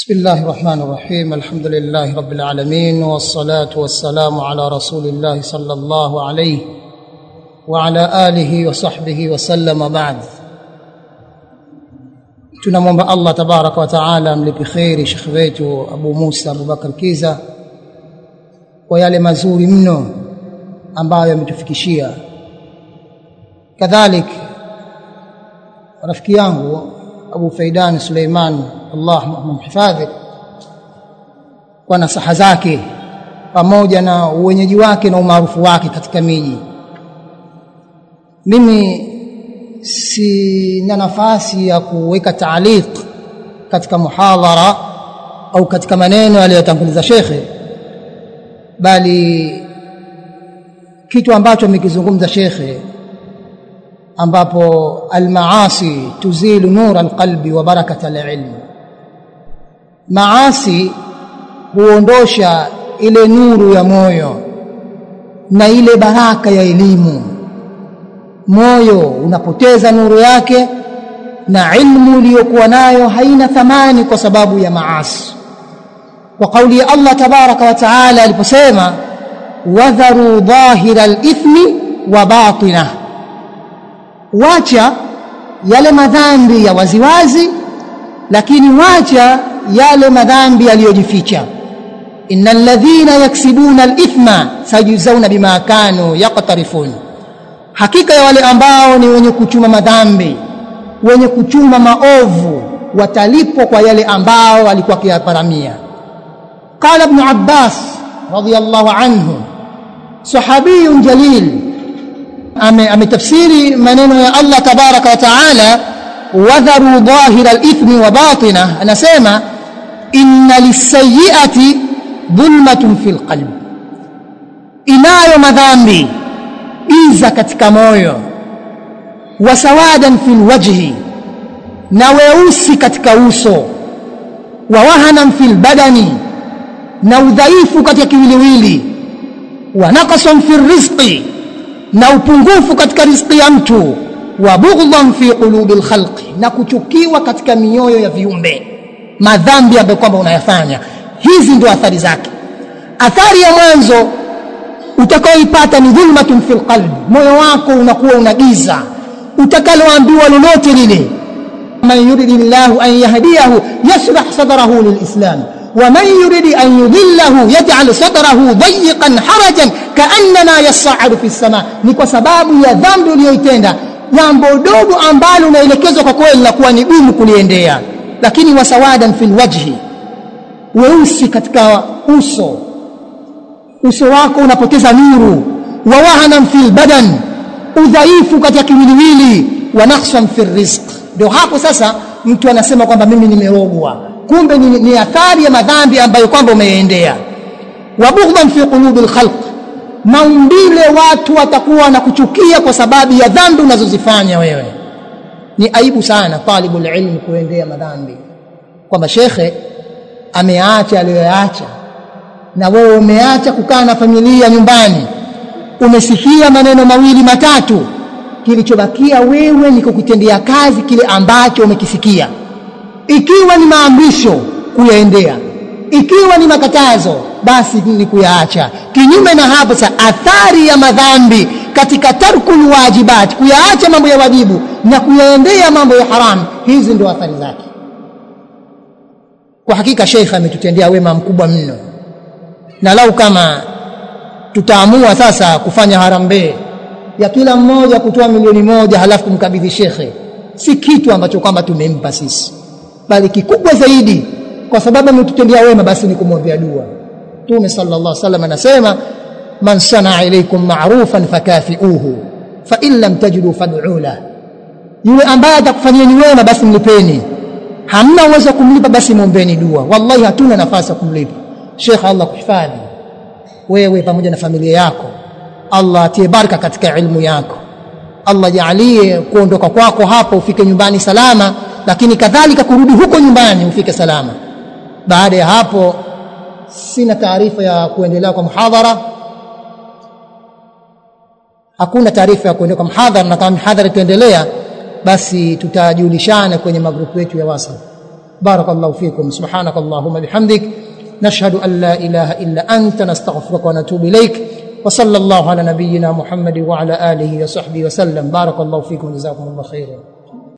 بسم الله الرحمن الرحيم. الحمد لله رب العالمين، والصلاة والسلام على رسول الله صلى الله عليه وعلى آله وصحبه وسلم. بعد، tunamwomba Allah tabaraka wa taala amlipe khairi Sheikh wetu Abu Musa Abubakar Kiza kwa yale mazuri mno ambayo ametufikishia. Kadhalik rafiki yangu Abu Faidan Suleiman, Allah mhifadhi, kwa nasaha zake pamoja na uwenyeji wake na umaarufu wake katika miji. Mimi sina nafasi ya kuweka taaliq katika muhadhara au katika maneno aliyotanguliza shekhe, bali kitu ambacho amekizungumza shekhe, ambapo almaasi tuzilu nur alqalbi wa barakat alilm. Maasi huondosha ile nuru ya moyo na ile baraka ya elimu. Moyo unapoteza nuru yake na ilmu iliyokuwa nayo haina thamani kwa sababu ya maasi. Kwa kauli ya Allah tabaraka wa taala aliposema wadharu dhahira alithmi wa batinah, wacha yale madhambi ya waziwazi, lakini wacha yale madhambi yaliyojificha. innal ladhina yaksibuna alithma sayujzauna bima kanu yaqtarifun, hakika ya wale ambao ni wenye kuchuma madhambi, wenye kuchuma maovu, watalipwa kwa yale ambao walikuwa kiyaparamia. Qala ibn Abbas radiyallahu anhu, sahabiyun jalil, ametafsiri maneno ya Allah tabaraka wa taala wadharu dhahira alithmi wa batinah, anasema inna lisayyiati dhulmatun fil qalb, inayo madhambi iza katika moyo, wa sawadan fil wajhi, na weusi katika uso, wa wahanan fil badani, na udhaifu katika kiwiliwili, wa naqsan fil rizqi, na upungufu katika riziki ya mtu, wa bughdhan fi qulubil khalqi, na kuchukiwa katika mioyo ya viumbe. Madhambi ambayo kwamba unayafanya, hizi ndio athari zake. Athari ya mwanzo utakaoipata ni dhulmatun fil qalbi, moyo wako unakuwa unagiza, utakaloambiwa lolote lile. Man yuridillahu an yahdiyahu yashrah sadrahu lilislam, ومن يريد أن يضله يجعل صدره ضيقا حرجا كأنما يصعد في السماء. ni kwa sababu ya dhambi uliyoitenda, jambo dogo ambalo unaelekezwa kwa kweli na kuwa ni gumu kuliendea. Lakini wasawadan fil wajhi, weusi katika uso wako unapoteza nuru, wa wahanan fil badan, udhaifu katika kiwiliwili, wa naqsan fil rizq. Ndio hapo sasa mtu anasema kwamba mimi nimerogwa, kumbe ni athari ya madhambi ambayo kwamba umeendea. Wa bughdhan fi qulubil khalq, maumbile watu watakuwa na kuchukia kwa sababu ya dhambi unazozifanya wewe. Ni aibu sana talibul ilm kuendea madhambi, kwamba shekhe ameacha aliyoacha na wewe umeacha kukaa na familia nyumbani, umesikia maneno mawili matatu, kilichobakia wewe ni kukitendea kazi kile ambacho umekisikia. Ikiwa ni maamrisho kuyaendea, ikiwa ni makatazo basi ni kuyaacha. Kinyume na hapo sasa, athari ya madhambi katika tarkul wajibat, kuyaacha mambo ya wajibu na kuyaendea mambo ya haramu, hizi ndio athari zake. Kwa hakika Sheikh ametutendea wema mkubwa mno, na lau kama tutaamua sasa kufanya harambee ya kila mmoja kutoa milioni moja halafu kumkabidhi shekhe, si kitu ambacho kwamba tumempa sisi, bali kikubwa zaidi kwa sababu ametutendea wema, basi ni kumwombea dua. Mtume sallallahu alaihi wasallam anasema man sanaa ilaykum ma'rufan fakafi'uhu fa in lam tajidu fad'u la, yule ambaye atakufanyeni wema basi mlipeni, hamna uwezo kumlipa basi muombeeni dua. Wallahi hatuna nafasi ya kumlipa. Sheikh, Allah kuhifadhi wewe pamoja na familia yako, Allah atie baraka katika ilmu yako, Allah jalie kuondoka kwako hapo ufike nyumbani salama, lakini kadhalika kurudi huko nyumbani ufike salama. Baada ya hapo sina taarifa ya kuendelea kwa muhadhara, hakuna taarifa ya kuendelea kwa muhadhara, na kama muhadhara itaendelea basi tutajulishana kwenye magrupu yetu ya WhatsApp. barakallahu fikum. Subhanakallahumma bihamdik nashhadu an la ilaha illa anta nastaghfiruka wa natubu ilaik. Wa sallallahu ala nabiyyina Muhammad wa ala alihi wa sahbihi wa sallam. Barakallahu fikum, jazakumullahu khairan.